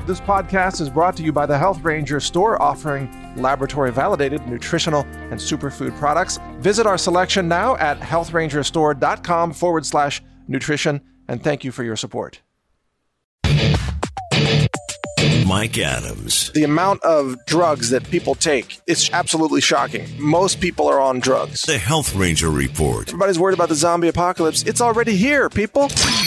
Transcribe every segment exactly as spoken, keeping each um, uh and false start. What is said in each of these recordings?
This podcast is brought to you by the Health Ranger store, offering laboratory-validated nutritional and superfood products. Visit our selection now at healthrangerstore.com forward slash nutrition, and thank you for your support. Mike Adams. The amount of drugs that people take, it's absolutely shocking. Most people are on drugs. The Health Ranger Report. Everybody's worried about the zombie apocalypse. It's already here, people.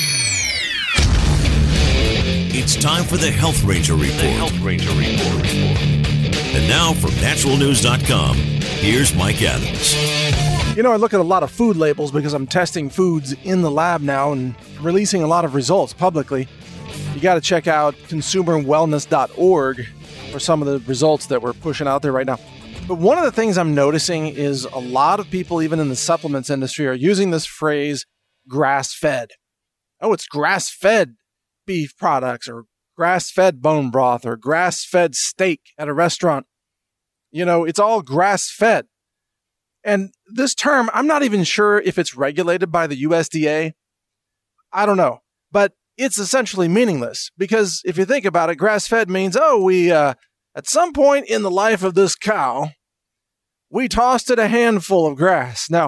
It's time for the Health Ranger Report. The Health Ranger Report. And now from natural news dot com, here's Mike Adams. You know, I look at a lot of food labels because I'm testing foods in the lab now and releasing a lot of results publicly. You got to check out consumer wellness dot org for some of the results that we're pushing out there right now. But one of the things I'm noticing is a lot of people, even in the supplements industry, are using this phrase grass-fed. Oh, it's grass-fed beef products or grass-fed bone broth or grass-fed steak at a restaurant. You know, it's all grass-fed. And this term, I'm not even sure if it's regulated by the U S D A. I don't know. But it's essentially meaningless because if you think about it, grass-fed means, oh, we, uh, at some point in the life of this cow, we tossed it a handful of grass. Now,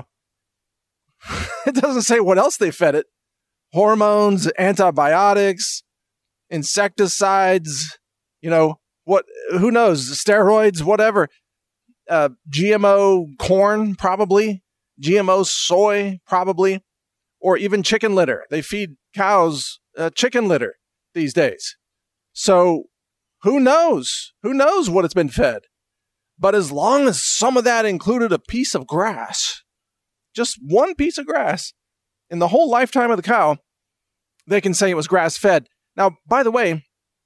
it doesn't say what else they fed it. Hormones, antibiotics, insecticides, you know, what, who knows, steroids, whatever. Uh, G M O corn, probably. G M O soy, probably. Or even chicken litter. They feed cows uh, chicken litter these days. So who knows? Who knows what it's been fed? But as long as some of that included a piece of grass, just one piece of grass, in the whole lifetime of the cow, they can say it was grass-fed. Now, by the way,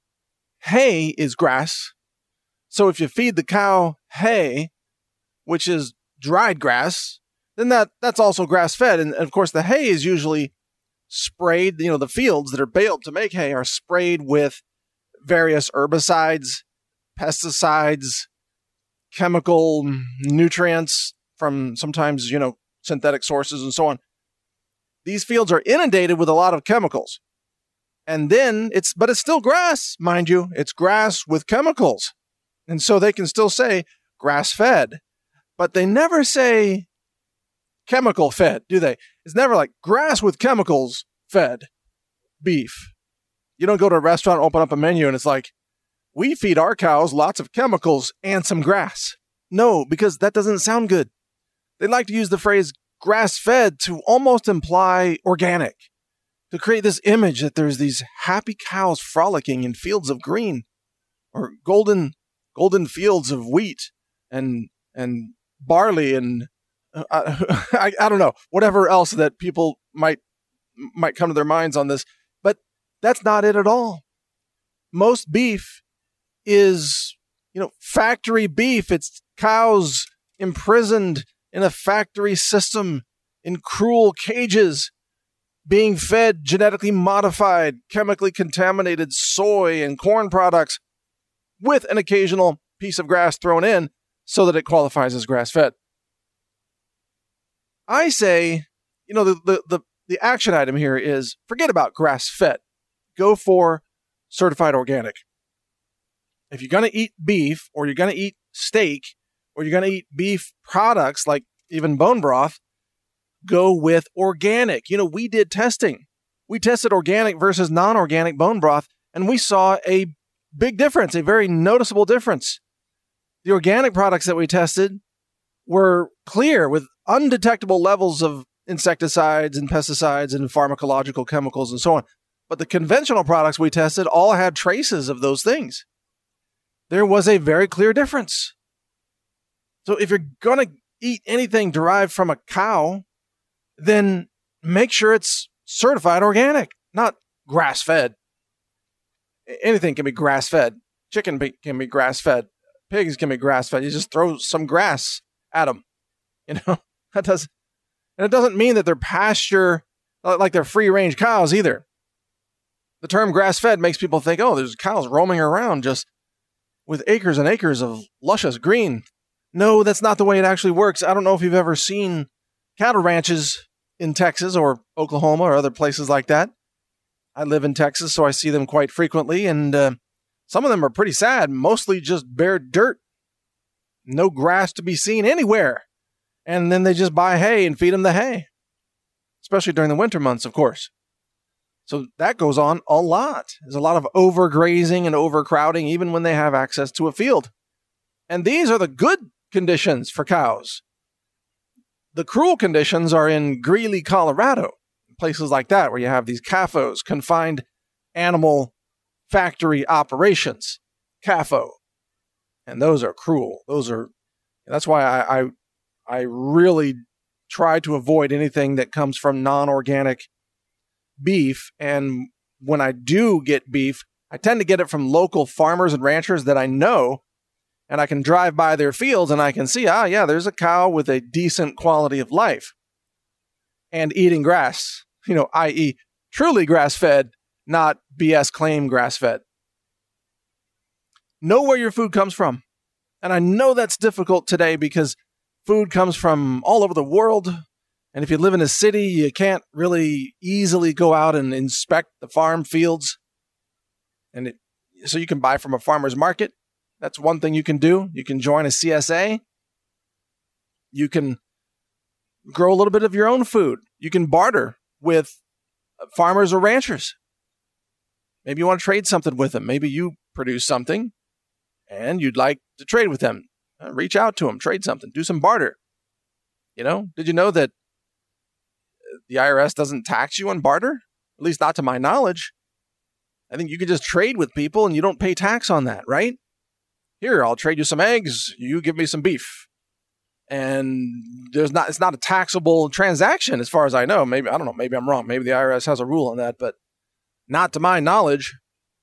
hay is grass. So if you feed the cow hay, which is dried grass, then that, that's also grass-fed. And, and of course, the hay is usually sprayed. You know, the fields that are baled to make hay are sprayed with various herbicides, pesticides, chemical nutrients from sometimes, you know, synthetic sources and so on. These fields are inundated with a lot of chemicals. And then it's, but it's still grass, mind you. It's grass with chemicals. And so they can still say grass-fed. But they never say chemical-fed, do they? It's never like grass with chemicals fed beef. You don't go to a restaurant, open up a menu, and it's like, we feed our cows lots of chemicals and some grass. No, because that doesn't sound good. They like to use the phrase grass-fed to almost imply organic, to create this image that there's these happy cows frolicking in fields of green or golden golden fields of wheat and and barley and uh, I, I don't know, whatever else that people might might come to their minds on this. But that's not it at all. Most beef is, you know, factory beef. It's cows imprisoned in a factory system, in cruel cages, being fed genetically modified, chemically contaminated soy and corn products with an occasional piece of grass thrown in so that it qualifies as grass-fed. I say, you know, the, the, the, the action item here is forget about grass-fed. Go for certified organic. If you're going to eat beef or you're going to eat steak or you're going to eat beef products like even bone broth, go with organic. You know, we did testing. We tested organic versus non-organic bone broth, and we saw a big difference, a very noticeable difference. The organic products that we tested were clear with undetectable levels of insecticides and pesticides and pharmacological chemicals and so on. But the conventional products we tested all had traces of those things. There was a very clear difference. So if you're going to eat anything derived from a cow, then make sure it's certified organic, not grass-fed. Anything can be grass-fed. Chicken be, can be grass-fed. Pigs can be grass-fed. You just throw some grass at them. You know, that does, and it doesn't mean that they're pasture, like they're free-range cows either. The term grass-fed makes people think, oh, there's cows roaming around just with acres and acres of luscious green. No, that's not the way it actually works. I don't know if you've ever seen cattle ranches in Texas or Oklahoma or other places like that. I live in Texas, so I see them quite frequently, and uh, Some of them are pretty sad, mostly just bare dirt. No grass to be seen anywhere. And then they just buy hay and feed them the hay. Especially during the winter months, of course. So that goes on a lot. There's a lot of overgrazing and overcrowding, even when they have access to a field. And these are the good conditions for cows. The cruel conditions are in Greeley, Colorado. Places like that, where you have these C A F Os, confined animal factory operations. C A F O. And those are cruel. Those are, that's why I, I, I really try to avoid anything that comes from non-organic beef. And when I do get beef, I tend to get it from local farmers and ranchers that I know, and I can drive by their fields and I can see, ah, yeah, there's a cow with a decent quality of life and eating grass, you know, that is truly grass-fed, not B S claim grass-fed. Know where your food comes from. And I know that's difficult today because food comes from all over the world. And if you live in a city, you can't really easily go out and inspect the farm fields. And it, so you can buy from a farmer's market. That's one thing you can do. You can join a C S A. You can grow a little bit of your own food. You can barter with farmers or ranchers. Maybe you want to trade something with them. Maybe you produce something and you'd like to trade with them. Uh, reach out to them, trade something, do some barter. You know, did you know that the I R S doesn't tax you on barter? At least not to my knowledge. I think you can just trade with people and you don't pay tax on that, right? Here, I'll trade you some eggs. You give me some beef. And there's not, it's not a taxable transaction as far as I know. Maybe, I don't know, maybe I'm wrong. Maybe the I R S has a rule on that, but not to my knowledge.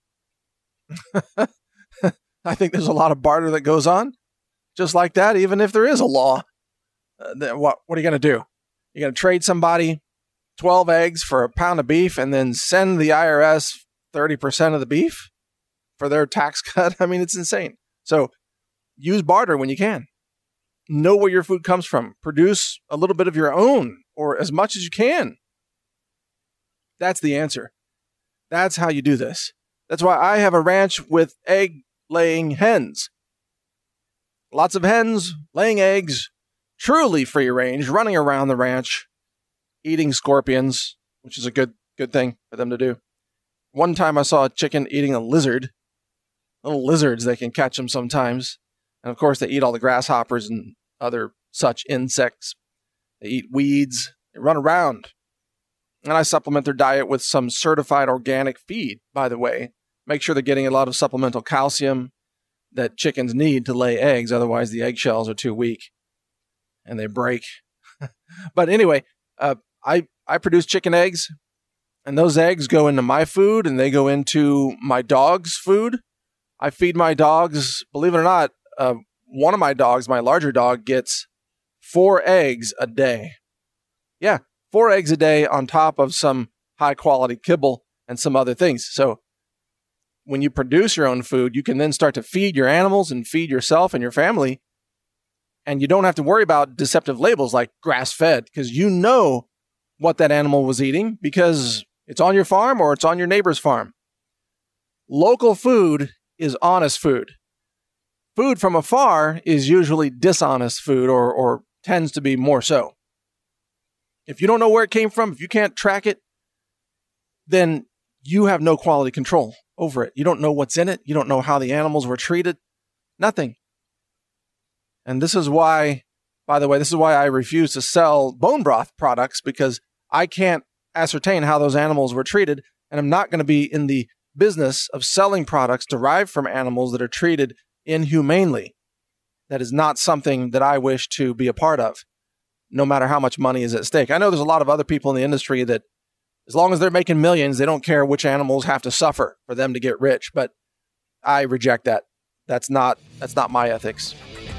I think there's a lot of barter that goes on just like that, even if there is a law. Uh, what, what are you going to do? You're going to trade somebody twelve eggs for a pound of beef and then send the I R S thirty percent of the beef for their tax cut? I mean, it's insane. So use barter when you can. Know where your food comes from. Produce a little bit of your own or as much as you can. That's the answer. That's how you do this. That's why I have a ranch with egg-laying hens. Lots of hens laying eggs, truly free range, running around the ranch, eating scorpions, which is a good good thing for them to do. One time I saw a chicken eating a lizard. Little lizards, they can catch them sometimes. And of course, they eat all the grasshoppers and other such insects. They eat weeds. They run around. And I supplement their diet with some certified organic feed, by the way. Make sure they're getting a lot of supplemental calcium that chickens need to lay eggs. Otherwise, the eggshells are too weak and they break. But anyway, uh, I, I produce chicken eggs, and those eggs go into my food and they go into my dog's food. I feed my dogs, believe it or not, uh, one of my dogs, my larger dog, gets four eggs a day. Yeah, four eggs a day on top of some high-quality kibble and some other things. So when you produce your own food, you can then start to feed your animals and feed yourself and your family. And you don't have to worry about deceptive labels like grass-fed, because you know what that animal was eating because it's on your farm or it's on your neighbor's farm. Local food is honest food. Food from afar is usually dishonest food, or, or tends to be more so. If you don't know where it came from, if you can't track it, then you have no quality control over it. You don't know what's in it. You don't know how the animals were treated. Nothing. And this is why, by the way, this is why I refuse to sell bone broth products, because I can't ascertain how those animals were treated, and I'm not going to be in the business of selling products derived from animals that are treated inhumanely. That is not something that I wish to be a part of, no matter how much money is at stake. I know there's a lot of other people in the industry that, as long as they're making millions, they don't care which animals have to suffer for them to get rich. But I reject that. That's not, that's not my ethics.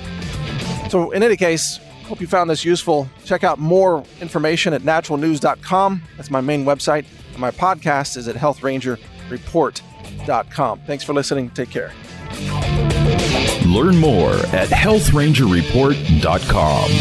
So in any case, hope you found this useful. Check out more information at natural news dot com. That's my main website. And my podcast is at health ranger report dot com. Thanks for listening. Take care. Learn more at health ranger report dot com.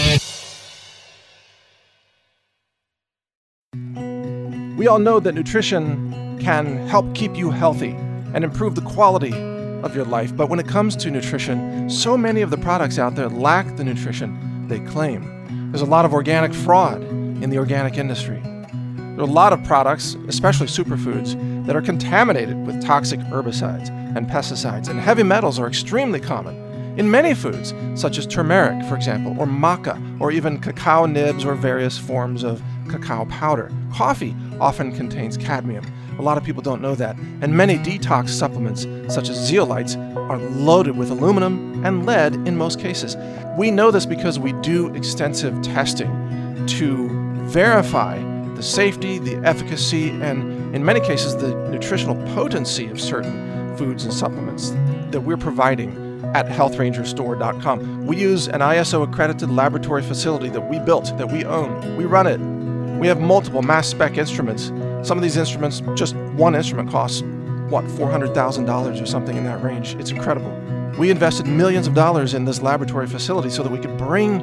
We all know that nutrition can help keep you healthy and improve the quality of your life. But when it comes to nutrition, so many of the products out there lack the nutrition they claim. There's a lot of organic fraud in the organic industry. There are a lot of products, especially superfoods, that are contaminated with toxic herbicides and pesticides, and heavy metals are extremely common in many foods, such as turmeric, for example, or maca, or even cacao nibs or various forms of cacao powder. Coffee often contains cadmium. A lot of people don't know that. And many detox supplements, such as zeolites, are loaded with aluminum and lead in most cases. We know this because we do extensive testing to verify the safety, the efficacy, and in many cases, the nutritional potency of certain foods and supplements that we're providing at health ranger store dot com. We use an I S O accredited laboratory facility that we built, that we own. We run it. We have multiple mass spec instruments. Some of these instruments, just one instrument costs, what, four hundred thousand dollars or something in that range. It's incredible. We invested millions of dollars in this laboratory facility so that we could bring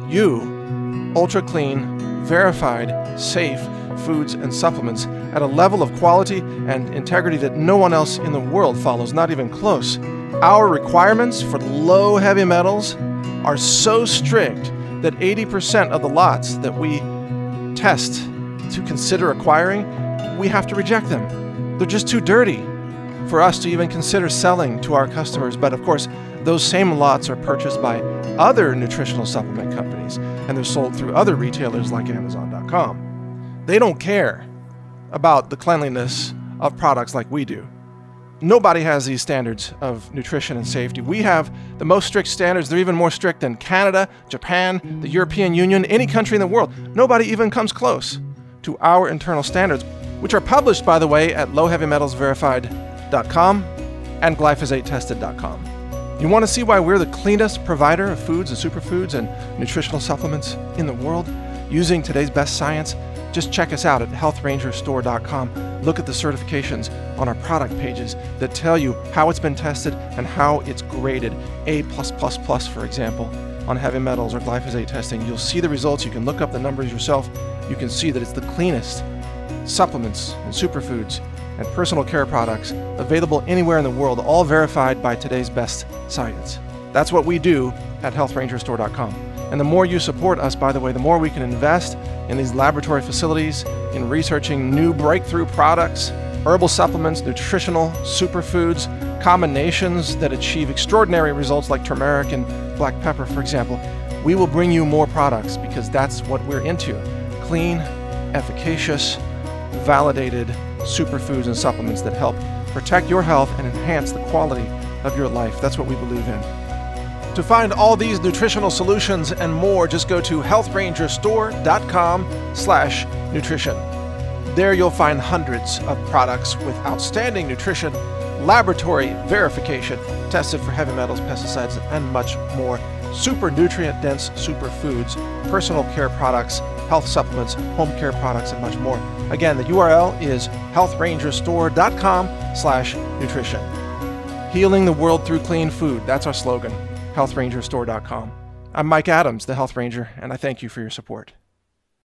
you ultra clean, verified, safe foods and supplements at a level of quality and integrity that no one else in the world follows, not even close. Our requirements for low heavy metals are so strict that eighty percent of the lots that we test to consider acquiring, we have to reject them. They're just too dirty for us to even consider selling to our customers. But of course, those same lots are purchased by other nutritional supplement companies, and they're sold through other retailers like amazon dot com. They don't care about the cleanliness of products like we do. Nobody has these standards of nutrition and safety. We have the most strict standards. They're even more strict than Canada, Japan, the European Union, any country in the world. Nobody even comes close to our internal standards, which are published, by the way, at low heavy metals verified dot com and glyphosate tested dot com. You want to see why we're the cleanest provider of foods and superfoods and nutritional supplements in the world using today's best science? Just check us out at health ranger store dot com. Look at the certifications on our product pages that tell you how it's been tested and how it's graded. A plus plus plus, for example, on heavy metals or glyphosate testing. You'll see the results. You can look up the numbers yourself. You can see that it's the cleanest supplements and superfoods and personal care products available anywhere in the world, all verified by today's best science. That's what we do at health ranger store dot com. And the more you support us, by the way, the more we can invest in these laboratory facilities, in researching new breakthrough products, herbal supplements, nutritional superfoods, combinations that achieve extraordinary results like turmeric and black pepper, for example. We will bring you more products because that's what we're into. Clean, efficacious, validated superfoods and supplements that help protect your health and enhance the quality of your life. That's what we believe in. To find all these nutritional solutions and more, just go to health ranger store dot com slash nutrition. There you'll find hundreds of products with outstanding nutrition, laboratory verification, tested for heavy metals, pesticides, and much more. Super nutrient-dense superfoods, personal care products, health supplements, home care products, and much more. Again, the U R L is health ranger store dot com slash nutrition. Healing the world through clean food. That's our slogan. health ranger store dot com. I'm Mike Adams, the Health Ranger, and I thank you for your support.